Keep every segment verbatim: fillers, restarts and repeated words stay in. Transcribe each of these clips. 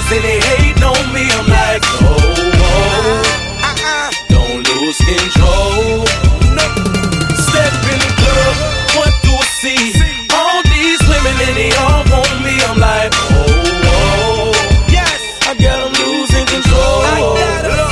niggas and they hating on me. I'm like, oh, oh, uh-uh. Don't lose control. No. Step in the club, what do I see? All these women and they all want me. I'm like, oh, oh, yes, I got them losing control. I got them.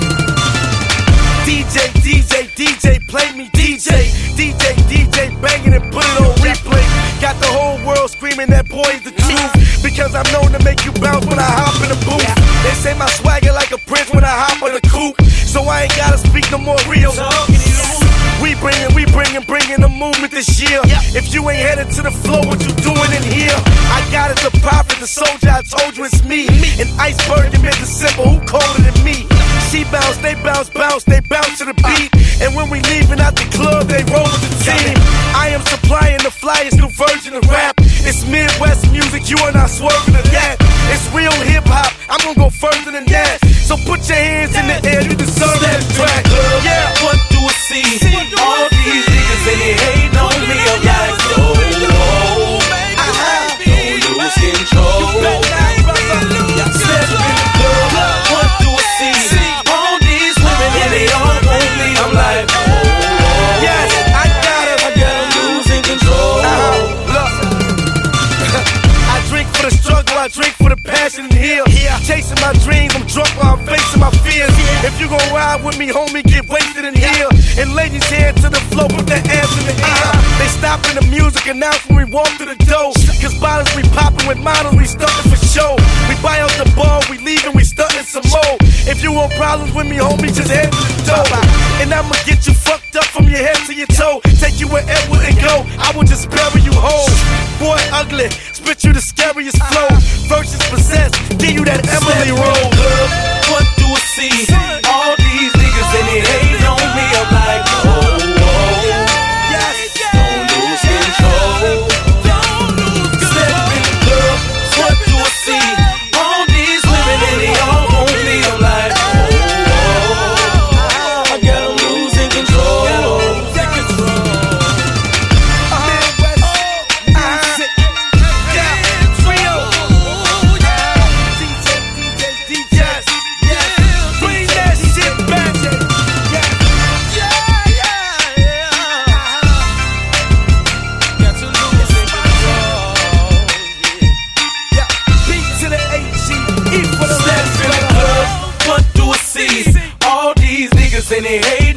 D J, D J, D J, play me D J. D J, D J, banging and put it on replay. Got the whole world screaming that boy's the truth. Because I'm known to make you bounce when I hop in the booth. They say my swagger like a prince when I hop on the coupe. So I ain't gotta speak no more real. We bringin', we bringin', bringin' the movement this year. If you ain't headed to the floor, what you doing in here? I got it, the prophet, the soldier, I told you it's me. An iceberg in mid-December, who colder than me? She bounce, they bounce, bounce, they bounce to the beat. And when we leaving out the club, they roll with the team. I am supplying the flyest new version of rap. It's Midwest music, you are not swerving to that. It's real hip-hop, I'm gonna go further than that. So put your hands in the air, you deserve that track. Yeah, what do I see? All these niggas and they hating on me. I'm like, oh, oh, uh-huh. Don't lose control. Step in the club, what do I see? All these women and they all want me. I'm like, oh, oh, yes, I got it. I got them losing control. Uh-huh. Look, I drink for the struggle, I drink for the passion and heal. Chasing my dreams, I'm drunk while I'm facing my fears. If you gon' ride with me, homie, get wasted in here. And ladies, head to the floor, put their ass in the air. They stopping the music and now when we walk through the door. Cause bottles we popping with models, we stuntin' for show. We buy out the bar, we leaving, we stuntin' some more. If you want problems with me, homie, just head to the door. And I'ma get you fucked up from your head to your toe. Take you wherever and go, I will just bury you whole. Boy, ugly, spit you the scariest flow. Versus possessed, give you that Emily roll. What do I see? All these niggas and they hating on me. I'm like, oh, oh, yes, don't lose control. Step in the club, what do I see? All these women and they all want me. I'm like, oh, oh, I got them losing control. Take control. And they hate